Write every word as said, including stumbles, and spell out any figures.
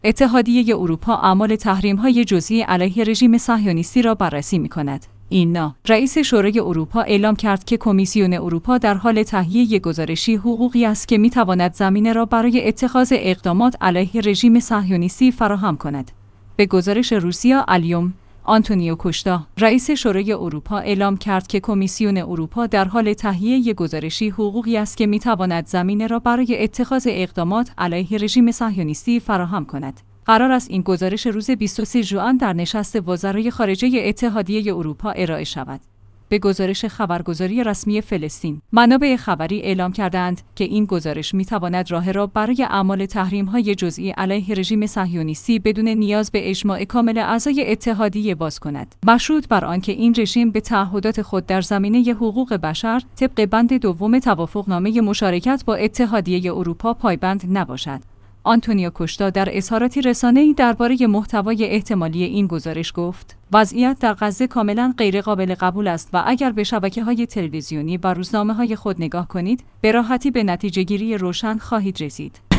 اتحادیه اروپا اعمال تحریم‌های جزئی علیه رژیم صهیونیستی را بررسی می‌کند. اینا رئیس شورای اروپا اعلام کرد که کمیسیون اروپا در حال تهیه گزارشی حقوقی است که می‌تواند زمینه را برای اتخاذ اقدامات علیه رژیم صهیونیستی فراهم کند. به گزارش روسیا الیوم، آنتونیو کوشتا، رئیس شورای اروپا اعلام کرد که کمیسیون اروپا در حال تهیه گزارشی حقوقی است که می‌تواند زمینه را برای اتخاذ اقدامات علیه رژیم صهیونیستی فراهم کند. قرار است این گزارش روز بیست و سوم ژوئن در نشست وزرای خارجه اتحادیه اروپا ارائه شود. به گزارش خبرگزاری رسمی فلسطین، منابع خبری اعلام کردند که این گزارش می‌تواند راه را برای اعمال تحریم‌های جزئی علیه رژیم صهیونیستی بدون نیاز به اجماع کامل اعضای اتحادیه باز کند، مشروط بر آنکه این رژیم به تعهدات خود در زمینه حقوق بشر طبق بند دوم توافقنامه مشارکت با اتحادیه اروپا پایبند نباشد. آنتونیو کوشتا در اظهاراتی رسانه‌ای درباره محتوای احتمالی این گزارش گفت: وضعیت در غزه کاملاً غیرقابل قبول است و اگر به شبکه‌های تلویزیونی و روزنامه‌های خود نگاه کنید، به راحتی به نتیجه‌گیری روشن خواهید رسید.